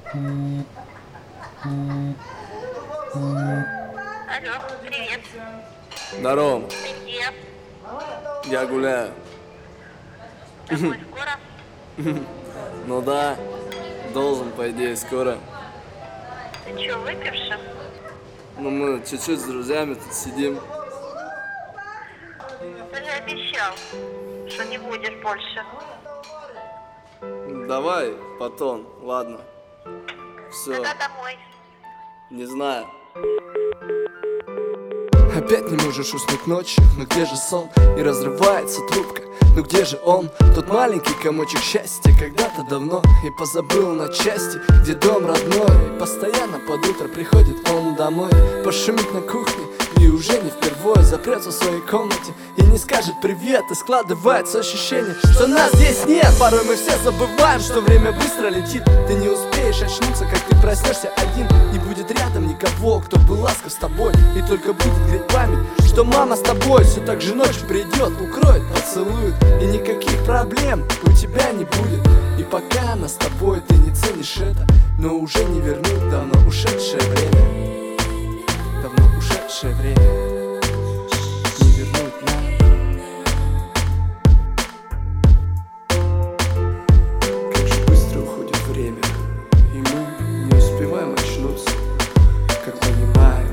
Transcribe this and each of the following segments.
Алло, привет. Здорово. Ты где? Я гуляю. Домой скоро? Ну да, должен, по идее, скоро. Ты чё, выпивший? Ну мы чуть-чуть с друзьями тут сидим. Ты же обещал, что не будешь больше. Давай потом, ладно. Все, Когда домой? не знаю. Опять не можешь уснуть ночью, но где же сон? И разрывается трубка, но где же он? Тот маленький комочек счастья когда-то давно и позабыл на части, где дом родной. И постоянно под утро приходит он домой, пошумит на кухне и уже не впервой запрется в своей комнате и не скажет привет. И складывается ощущение, что нас здесь нет. Порой мы все забываем, что время быстро летит. Ты не успеешь очнуться, как ты проснешься один. Не будет рядом никого, кто был ласков с тобой. И только будет греть память, что мама с тобой все так же ночью придет, укроет, поцелует. И никаких проблем у тебя не будет. И пока она с тобой, ты не ценишь это, но уже не вернуть давно ушедшее время. Давно ушедшее время не вернуть нам. Как же быстро уходит время, и мы не успеваем очнуться, как понимаем,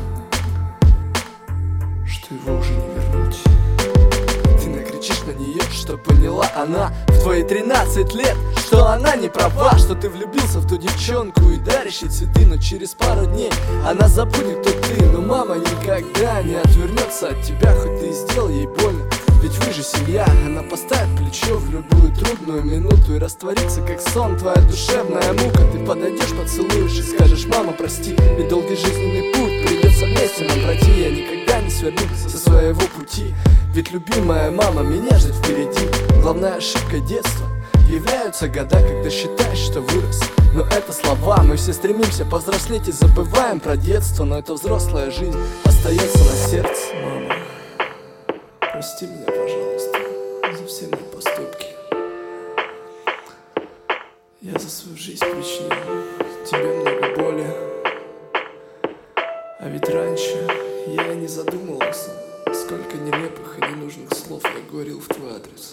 что его уже не вернуть. Ты накричишь на нее, что поняла она в твои 13 лет, что она не права, что ты влюбился в ту девчонку и даришь ей цветы, но через пару дней она забудет, кто ты. Но мама никогда не отвернется от тебя, хоть ты и сделал ей больно. Ведь вы же семья, она поставит плечо в любую трудную минуту и растворится, как сон, твоя душевная мука. Ты подойдешь, поцелуешь и скажешь: мама, прости, ведь долгий жизненный путь придется вместе нам пройти. Я никогда не сверну со своего пути, ведь любимая мама меня ждет впереди. Главная ошибка детства являются года, когда считаешь, что вырос. Но это слова, мы все стремимся повзрослеть и забываем про детство. Но эта взрослая жизнь остается на сердце. Мама, прости меня, пожалуйста, за все мои поступки. Я за свою жизнь причинил тебе много боли. А ведь раньше я не задумывался, сколько нелепых и ненужных слов я говорил в твой адрес.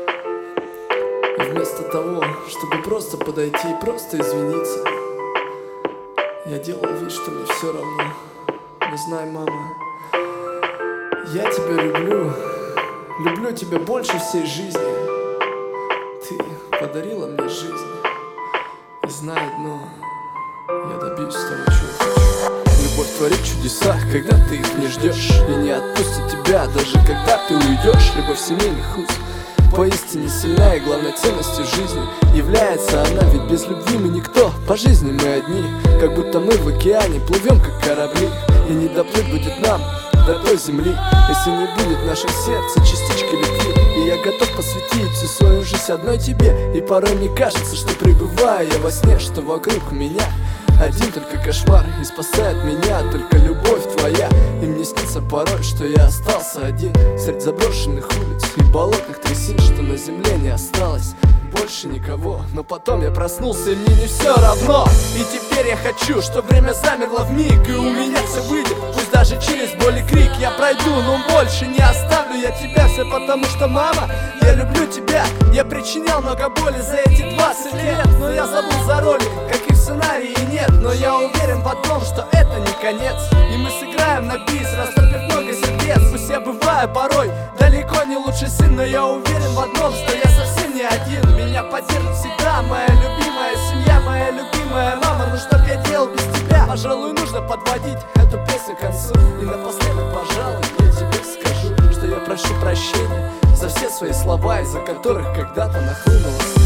И вместо того, чтобы просто подойти и просто извиниться, я делал вид, что мне все равно. Но знай, мама, я тебя люблю, люблю тебя больше всей жизни. Ты подарила мне жизнь, и знай одно, я добьюсь того, чего хочу. Любовь творит чудеса, когда ты их не ждешь, и не отпустит тебя, даже когда ты уйдешь. Любовь семейных уз поистине сильна, и главной ценностью жизни является она. Ведь без любви мы никто, по жизни мы одни, как будто мы в океане плывем, как корабли. И не доплыть будет нам до той земли, если не будет в нашем сердце частички любви. И я готов посвятить всю свою жизнь одной тебе. И порой мне кажется, что пребываю я во сне, что вокруг меня один только кошмар, и спасает меня только любовь твоя. И мне снится порой, что я остался один среди заброшенных улиц и болотных трясин, что на земле не осталось больше никого. Но потом я проснулся, и мне не все равно. И теперь я хочу, чтобы время замерло вмиг, и у меня все выйдет, пусть даже через боль и крик. Я пройду, но больше не оставлю я тебя. Все потому что, мама, я люблю тебя. Я причинял много боли за эти 20 лет, но я забыл за роли, каких в сценарии нет. Но я уверен в одном, что это не конец, и мы сыграем на бис, растопив много сердец. Пусть я бываю порой далеко не лучший сын, но я уверен в одном, что я совсем не один. Меня поддержит всегда моя любимая семья, моя любимая мама. Ну что б я делал без тебя? Пожалуй, нужно подводить эту песню к концу. И напоследок, пожалуй, я тебе скажу, что я прошу прощения за все свои слова, из-за которых когда-то нахлынула